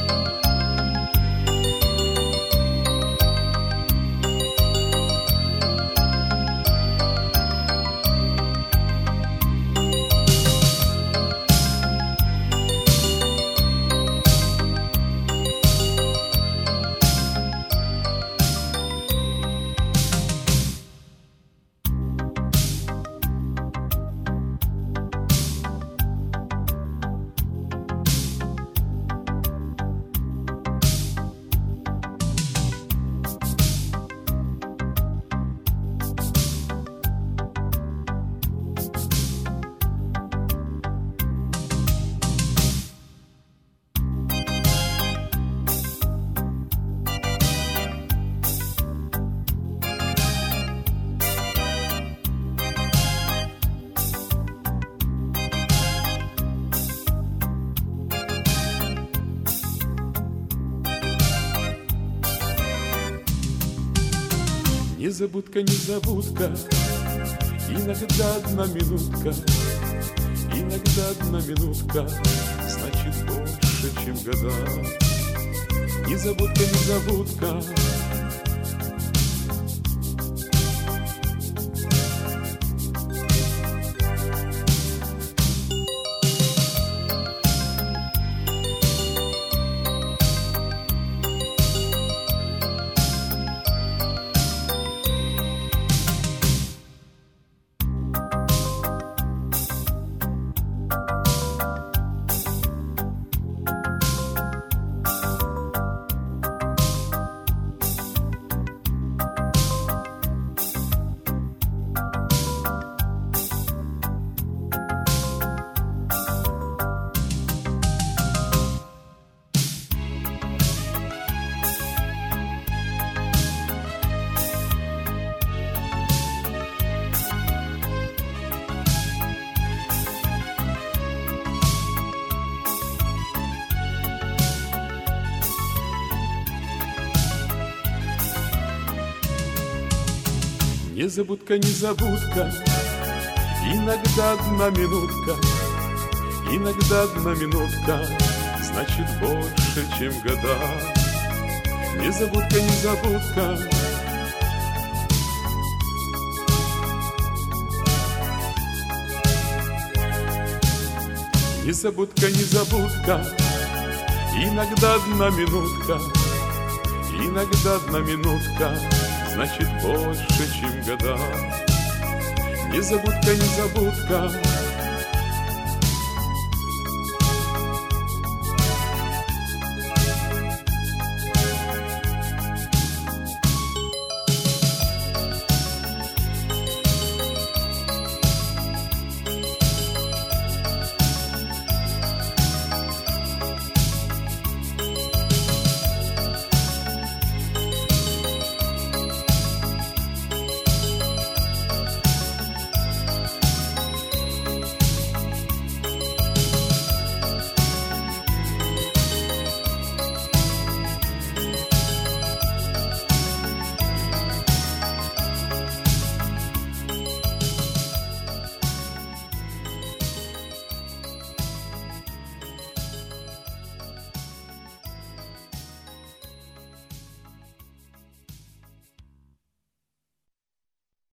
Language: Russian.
Незабудка, незабудка, иногда одна минутка, иногда одна минутка, значит больше, чем года. Незабудка, незабудка. Незабудка, незабудка, иногда одна минутка, иногда одна минутка, значит больше, чем года. Незабудка, незабудка. Незабудка, незабудка, иногда одна минутка, иногда одна минутка, значит больше, чем года. Незабудка, незабудка.